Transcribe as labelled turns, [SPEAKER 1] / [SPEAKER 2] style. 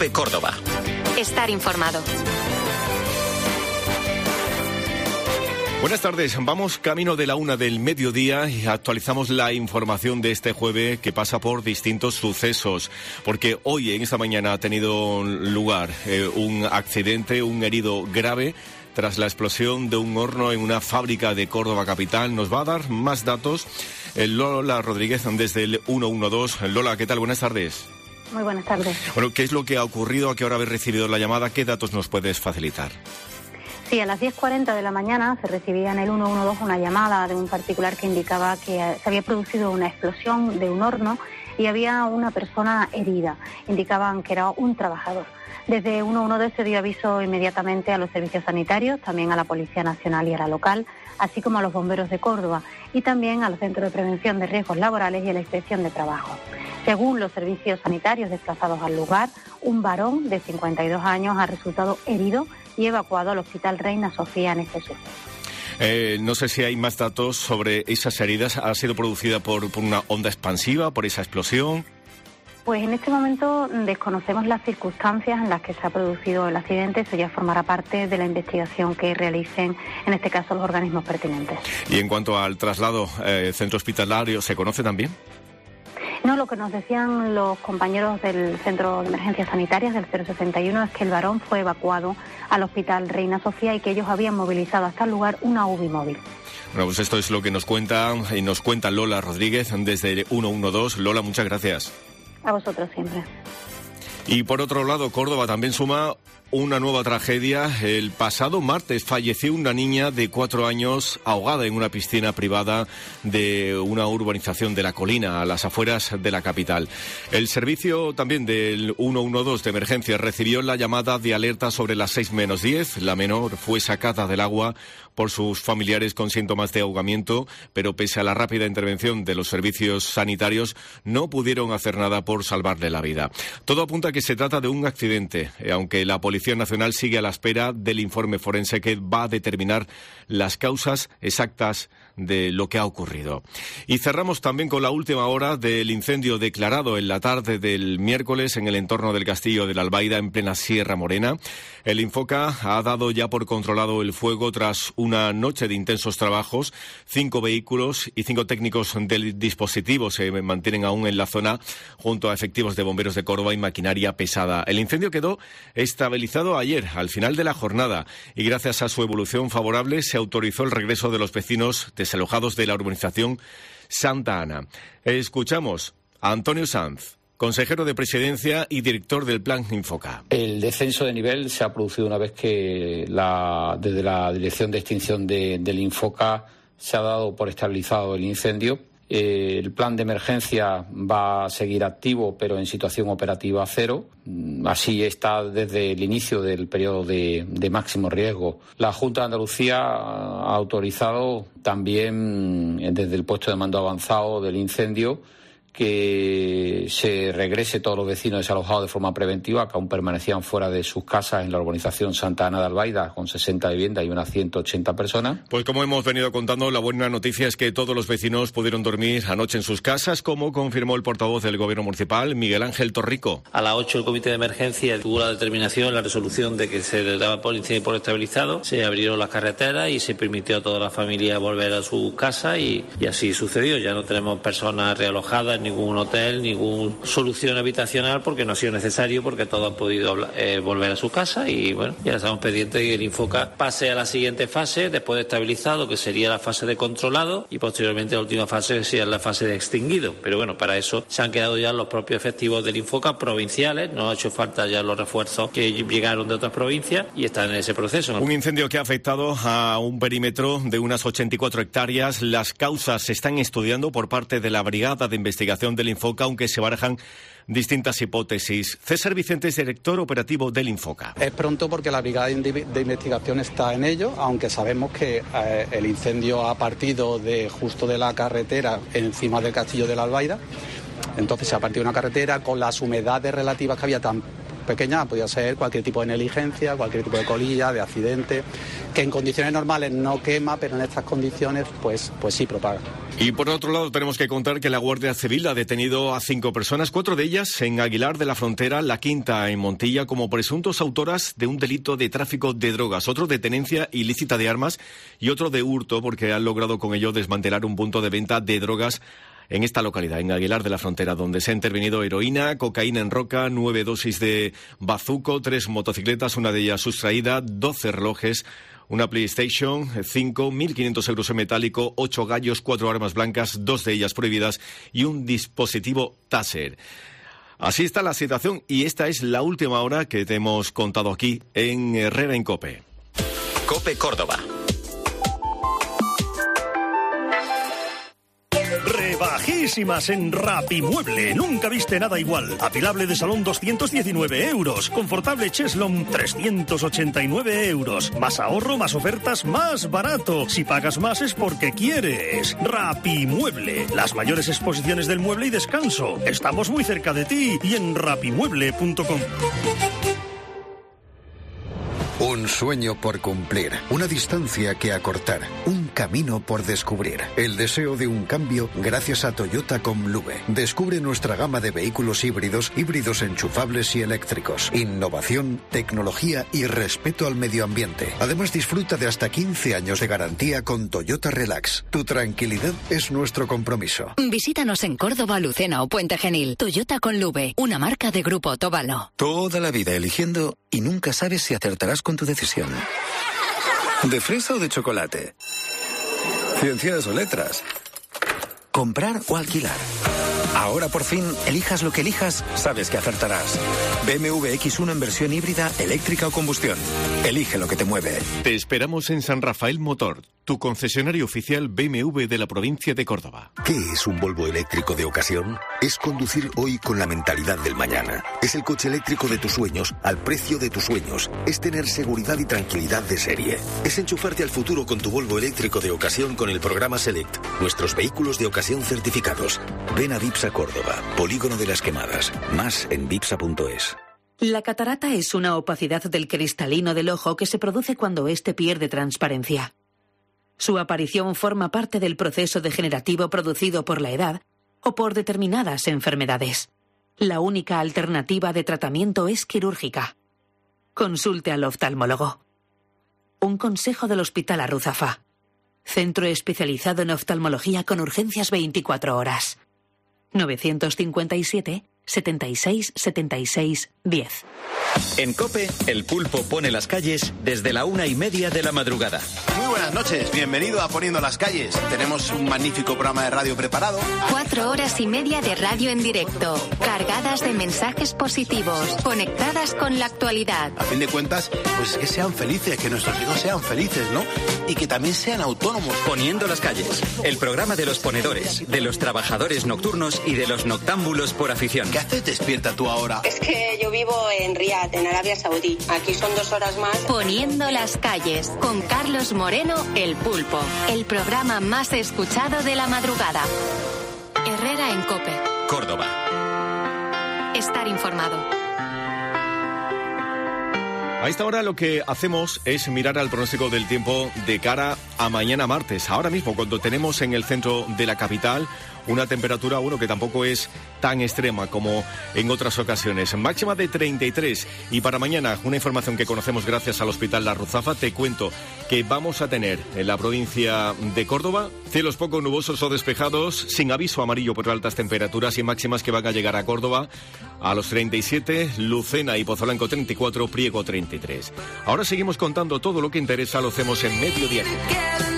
[SPEAKER 1] Cope Córdoba.
[SPEAKER 2] Estar informado.
[SPEAKER 3] Buenas tardes, vamos camino de la 1 del mediodía y actualizamos la información de este jueves que pasa por distintos sucesos, porque hoy en esta mañana ha tenido lugar un accidente, un herido grave tras la explosión de un horno en una fábrica de Córdoba capital. Nos va a dar más datos Lola Rodríguez desde el 112. Lola, ¿qué tal? Buenas tardes.
[SPEAKER 4] Muy buenas tardes.
[SPEAKER 3] Bueno, ¿qué es lo que ha ocurrido? ¿A qué hora habéis recibido la llamada? ¿Qué datos nos puedes facilitar?
[SPEAKER 4] Sí, a las 10:40 de la mañana se recibía en el 112 una llamada de un particular que indicaba que se había producido una explosión de un horno y había una persona herida. Indicaban que era un trabajador. Desde 112 se dio aviso inmediatamente a los servicios sanitarios, también a la Policía Nacional y a la local, así como a los bomberos de Córdoba y también al Centro de Prevención de Riesgos Laborales y a la Inspección de Trabajo. Según los servicios sanitarios desplazados al lugar, un varón de 52 años ha resultado herido y evacuado al Hospital Reina Sofía en este suceso.
[SPEAKER 3] No sé si hay más datos sobre esas heridas. ¿Ha sido producida por una onda expansiva, por esa explosión?
[SPEAKER 4] Pues en este momento desconocemos las circunstancias en las que se ha producido el accidente. Eso ya formará parte de la investigación que realicen, en este caso, los organismos pertinentes.
[SPEAKER 3] Y en cuanto al traslado centro hospitalario, ¿se conoce también?
[SPEAKER 4] No, lo que nos decían los compañeros del Centro de Emergencias Sanitarias del 061 es que el varón fue evacuado al Hospital Reina Sofía y que ellos habían movilizado hasta el lugar una UBI móvil.
[SPEAKER 3] Bueno, pues esto es lo que nos cuenta Lola Rodríguez desde el 112. Lola, muchas gracias.
[SPEAKER 4] A vosotros siempre.
[SPEAKER 3] Y por otro lado, Córdoba también suma una nueva tragedia. El pasado martes falleció una niña de 4 años ahogada en una piscina privada de una urbanización de La Colina, a las afueras de la capital. El servicio también del 112 de emergencia recibió la llamada de alerta sobre las 6:10. La menor fue sacada del agua por sus familiares con síntomas de ahogamiento, pero pese a la rápida intervención de los servicios sanitarios, no pudieron hacer nada por salvarle la vida. Todo apunta a que se trata de un accidente, aunque la Policía Nacional sigue a la espera del informe forense que va a determinar las causas exactas de lo que ha ocurrido. Y cerramos también con la última hora del incendio declarado en la tarde del miércoles en el entorno del Castillo de la Albaida, en plena Sierra Morena. El Infoca ha dado ya por controlado el fuego tras una noche de intensos trabajos. 5 vehículos y 5 técnicos del dispositivo se mantienen aún en la zona junto a efectivos de bomberos de Córdoba y maquinaria pesada. El incendio quedó estabilizado ayer, al final de la jornada, y gracias a su evolución favorable se autorizó el regreso de los vecinos desalojados de la urbanización Santa Ana. Escuchamos a Antonio Sanz, consejero de Presidencia y director del Plan Infoca.
[SPEAKER 5] El descenso de nivel se ha producido una vez que desde la Dirección de Extinción del Infoca se ha dado por estabilizado el incendio. El plan de emergencia va a seguir activo, pero en situación operativa cero. Así está desde el inicio del periodo de máximo riesgo. La Junta de Andalucía ha autorizado también, desde el puesto de mando avanzado del incendio, que se regrese todos los vecinos desalojados de forma preventiva que aún permanecían fuera de sus casas en la urbanización Santa Ana de Albaida, con 60 viviendas y unas 180 personas.
[SPEAKER 3] Pues como hemos venido contando, la buena noticia es que todos los vecinos pudieron dormir anoche en sus casas, como confirmó el portavoz del Gobierno Municipal, Miguel Ángel Torrico.
[SPEAKER 6] A las 8 el Comité de Emergencia tuvo la determinación, la resolución de que se le daba por incendio por estabilizado, se abrieron las carreteras y se permitió a toda la familia volver a su casa y así sucedió. Ya no tenemos personas realojadas, ningún hotel, ninguna solución habitacional, porque no ha sido necesario, porque todos han podido volver a su casa y bueno, ya estamos pendientes de que el Infoca pase a la siguiente fase, después de estabilizado, que sería la fase de controlado, y posteriormente la última fase sería la fase de extinguido. Pero bueno, para eso se han quedado ya los propios efectivos del Infoca provinciales, no ha hecho falta ya los refuerzos que llegaron de otras provincias y están en ese proceso.
[SPEAKER 3] Un incendio que ha afectado a un perímetro de unas 84 hectáreas. Las causas se están estudiando por parte de la Brigada de Investigación del Infoca, aunque se barajan distintas hipótesis. César Vicente es director operativo del Infoca.
[SPEAKER 7] Es pronto porque la Brigada de Investigación está en ello, aunque sabemos que el incendio ha partido justo de la carretera encima del Castillo de la Albaida. Entonces se ha partido una carretera con las humedades relativas que había tan pequeñas, podría ser cualquier tipo de negligencia, cualquier tipo de colilla, de accidente, que en condiciones normales no quema, pero en estas condiciones pues sí propaga.
[SPEAKER 3] Y por otro lado tenemos que contar que la Guardia Civil ha detenido a 5 personas, 4 de ellas en Aguilar de la Frontera, la quinta en Montilla, como presuntos autoras de un delito de tráfico de drogas, otro de tenencia ilícita de armas y otro de hurto, porque han logrado con ello desmantelar un punto de venta de drogas en esta localidad, en Aguilar de la Frontera, donde se ha intervenido heroína, cocaína en roca, 9 dosis de bazuco, 3 motocicletas, una de ellas sustraída, 12 relojes, una PlayStation 5, 1.500 euros en metálico, 8 gallos, 4 armas blancas, 2 de ellas prohibidas y un dispositivo Taser. Así está la situación y esta es la última hora que te hemos contado aquí en Herrera en COPE.
[SPEAKER 1] COPE Córdoba.
[SPEAKER 8] Rebajísimas en Rapimueble. Nunca viste nada igual. Apilable de salón 219 euros. Confortable cheslón 389 euros. Más ahorro, más ofertas, más barato. Si pagas más es porque quieres. Rapimueble. Las mayores exposiciones del mueble y descanso. Estamos muy cerca de ti y en rapimueble.com.
[SPEAKER 9] Un sueño por cumplir, una distancia que acortar, un camino por descubrir. El deseo de un cambio gracias a Toyota Comlube. Descubre nuestra gama de vehículos híbridos enchufables y eléctricos. Innovación, tecnología y respeto al medio ambiente. Además disfruta de hasta 15 años de garantía con Toyota Relax. Tu tranquilidad es nuestro compromiso.
[SPEAKER 10] Visítanos en Córdoba, Lucena o Puente Genil. Toyota Comlube, una marca de Grupo Tobalo.
[SPEAKER 11] Toda la vida eligiendo y nunca sabes si acertarás con tu decisión. ¿De fresa o de chocolate? ¿Ciencias o letras? ¿Comprar o alquilar? Ahora por fin, elijas lo que elijas, sabes que acertarás. BMW X1 en versión híbrida, eléctrica o combustión. Elige lo que te mueve.
[SPEAKER 3] Te esperamos en San Rafael Motor, tu concesionario oficial BMW de la provincia de Córdoba.
[SPEAKER 12] ¿Qué es un Volvo eléctrico de ocasión? Es conducir hoy con la mentalidad del mañana. Es el coche eléctrico de tus sueños, al precio de tus sueños. Es tener seguridad y tranquilidad de serie. Es enchufarte al futuro con tu Volvo eléctrico de ocasión con el programa Select. Nuestros vehículos de ocasión certificados. Ven a Vipsa Córdoba, Polígono de las Quemadas. Más en vipsa.es.
[SPEAKER 13] La catarata es una opacidad del cristalino del ojo que se produce cuando éste pierde transparencia. Su aparición forma parte del proceso degenerativo producido por la edad o por determinadas enfermedades. La única alternativa de tratamiento es quirúrgica. Consulte al oftalmólogo. Un consejo del Hospital Arruzafa. Centro especializado en oftalmología con urgencias 24 horas. 957 76 76 10.
[SPEAKER 1] En COPE, el pulpo pone las calles desde la 1:30 de la madrugada.
[SPEAKER 14] Muy buenas noches, bienvenido a Poniendo las Calles. Tenemos un magnífico programa de radio preparado.
[SPEAKER 2] 4 horas y media de radio en directo, cargadas de mensajes positivos, conectadas con la actualidad.
[SPEAKER 14] A fin de cuentas, pues que sean felices, que nuestros hijos sean felices, ¿no? Y que también sean autónomos.
[SPEAKER 1] Poniendo las calles, el programa de los ponedores, de los trabajadores nocturnos y de los noctámbulos por afición.
[SPEAKER 14] ¿Qué haces despierta tú ahora?
[SPEAKER 15] Es que yo vivo en Riad, en Arabia Saudí. Aquí son 2 horas más.
[SPEAKER 2] Poniendo las calles, con Carlos Moreno, el pulpo. El programa más escuchado de la madrugada. Herrera en COPE.
[SPEAKER 1] Córdoba.
[SPEAKER 2] Estar informado.
[SPEAKER 3] A esta hora lo que hacemos es mirar al pronóstico del tiempo de cara a mañana martes. Ahora mismo, cuando tenemos en el centro de la capital una temperatura, que tampoco es tan extrema como en otras ocasiones. Máxima de 33. Y para mañana, una información que conocemos gracias al Hospital La Ruzafa, te cuento que vamos a tener en la provincia de Córdoba cielos poco nubosos o despejados, sin aviso amarillo por altas temperaturas y máximas que van a llegar a Córdoba a los 37, Lucena y Pozolanco 34, Priego 33. Ahora seguimos contando todo lo que interesa, lo hacemos en Mediodía.